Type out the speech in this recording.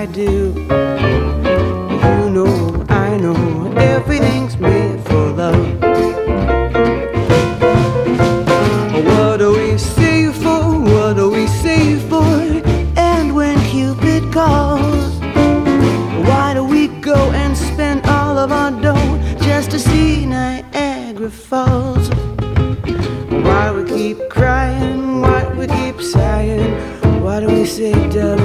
I do. You know, I know, everything's made for love. What do we save for? What do we save for? And when Cupid calls, why do we go and spend all of our dough just to see Niagara Falls? Why do we keep crying? Why do we keep sighing? Why do we say